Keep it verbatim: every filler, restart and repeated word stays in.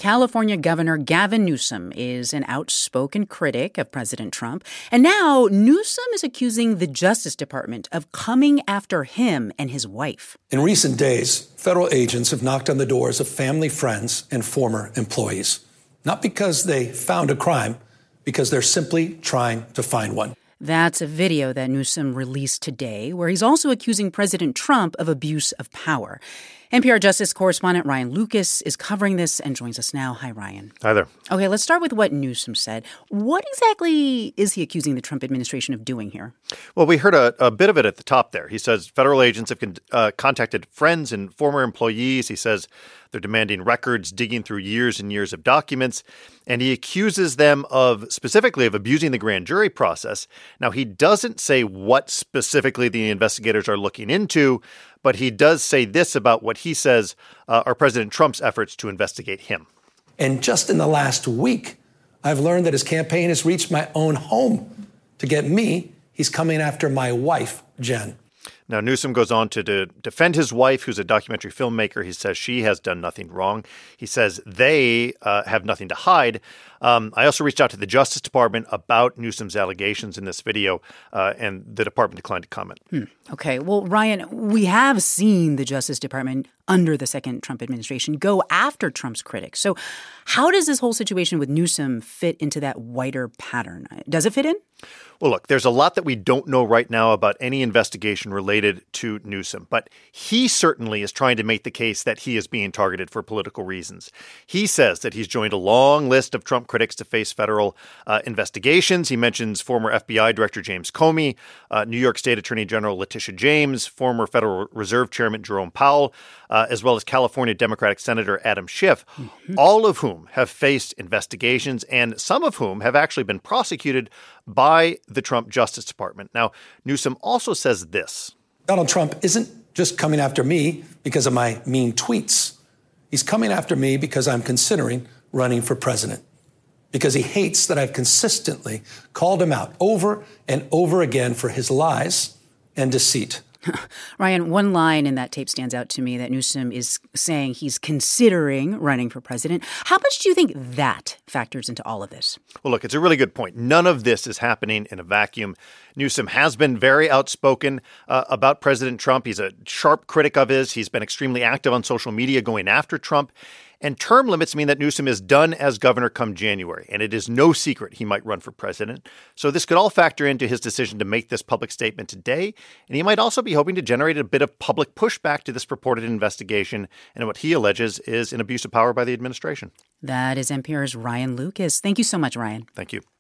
California Governor Gavin Newsom is an outspoken critic of President Trump. And now Newsom is accusing the Justice Department of coming after him and his wife. In recent days, federal agents have knocked on the doors of family, friends, and former employees. Not because they found a crime, because they're simply trying to find one. That's a video that Newsom released today, where he's also accusing President Trump of abuse of power. N P R Justice correspondent Ryan Lucas is covering this and joins us now. Hi, Ryan. Hi there. Okay, let's start with what Newsom said. What exactly is he accusing the Trump administration of doing here? Well, we heard a, a bit of it at the top there. He says federal agents have con- uh, contacted friends and former employees. He says they're demanding records, digging through years and years of documents. And he accuses them of specifically of abusing the grand jury process. Now, he doesn't say what specifically the investigators are looking into, but he does say this about what he says uh, are President Trump's efforts to investigate him. And just in the last week, I've learned that his campaign has reached my own home. To get me, he's coming after my wife, Jen. Now, Newsom goes on to, to defend his wife, who's a documentary filmmaker. He says she has done nothing wrong. He says they uh, have nothing to hide. Um, I also reached out to the Justice Department about Newsom's allegations in this video, uh, and the department declined to comment. Hmm. Okay. Well, Ryan, we have seen the Justice Department under the second Trump administration go after Trump's critics. So how does this whole situation with Newsom fit into that wider pattern? Does it fit in? Well, look, there's a lot that we don't know right now about any investigation related to Newsom, but he certainly is trying to make the case that he is being targeted for political reasons. He says that he's joined a long list of Trump critics to face federal uh, investigations. He mentions former F B I Director James Comey, uh, New York State Attorney General Letitia James, former Federal Reserve Chairman Jerome Powell, uh, as well as California Democratic Senator Adam Schiff, mm-hmm. all of whom have faced investigations and some of whom have actually been prosecuted by the Trump Justice Department. Now, Newsom also says this. Donald Trump isn't just coming after me because of my mean tweets. He's coming after me because I'm considering running for president, because he hates that I've consistently called him out over and over again for his lies and deceit. Ryan, one line in that tape stands out to me that Newsom is saying he's considering running for president. How much do you think that factors into all of this? Well, look, it's a really good point. None of this is happening in a vacuum. Newsom has been very outspoken uh, about President Trump. He's a sharp critic of his. He's been extremely active on social media going after Trump. And term limits mean that Newsom is done as governor come January, and it is no secret he might run for president. So this could all factor into his decision to make this public statement today, and he might also be hoping to generate a bit of public pushback to this purported investigation and what he alleges is an abuse of power by the administration. That is N P R's Ryan Lucas. Thank you so much, Ryan. Thank you.